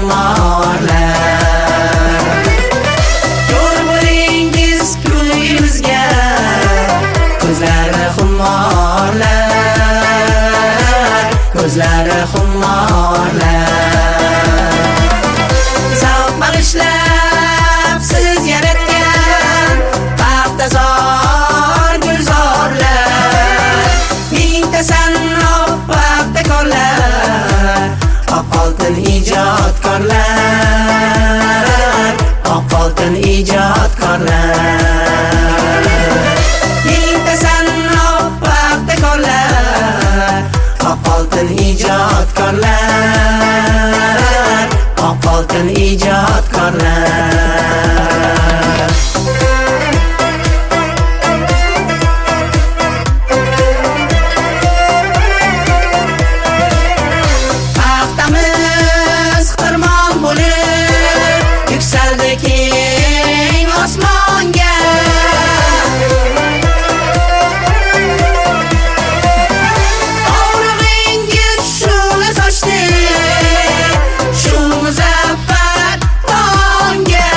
xumorlar. Ko'r bo'lingiz kuyimizga, ko'zlari xumorlar, ko'zlari xumorlar. Zavq bag'ishlab siz yaratgan paxtazor gulzorlar, mingta sanoq paxtakorlar, oq oltin ijodkorlar, oq oltin ijodkorlar. Mingta sanoq paxtakorlar, oq oltin ijodkorlar, oq oltin ijodkorlar. Paxtamiz xirmon bo'lib yuksaldi keng osmonga. Og'rig'ingiz shu'la sochdi shu muzaffar tongga.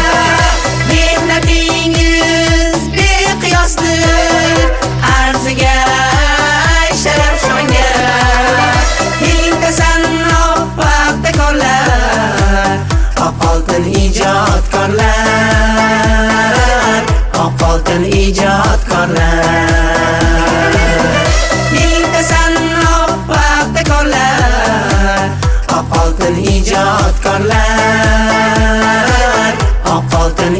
Mehnatingiz beqiyosdir arziga sharaf shonga. Mingta sanoq paxtakorlar, oq oltin ijodkorlar, oq oltin ijodkorlar. Mingta sanoq paxtakorlar, oq oltin ijodkorlar, oq oltin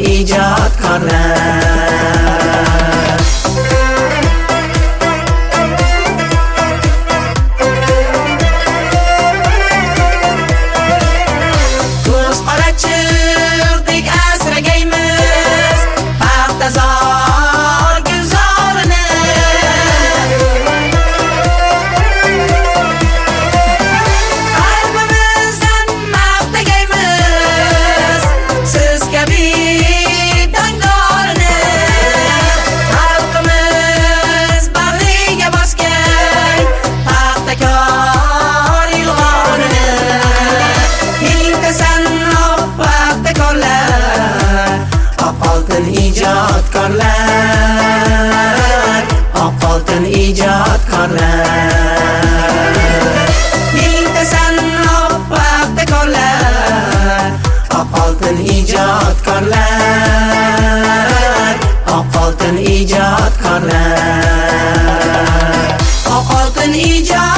ijodkorlar. Ko'z qorachiqdek asragaymiz paxtazor gulzorini. Qalbimizdan maqtagaymiz siz kabi dangdorini. Xalqimiz bag'riga bosgan paxtakor ilg'onini. Mingta sanoq paxtakorlar, oq oltin ijodkorlar, oq oltin ijodkorlar. Mingta sanoq paxtakorlar, oq oltin ijodkorlar, oq oltin ijodkorlar, oq oltin ijodkorlar.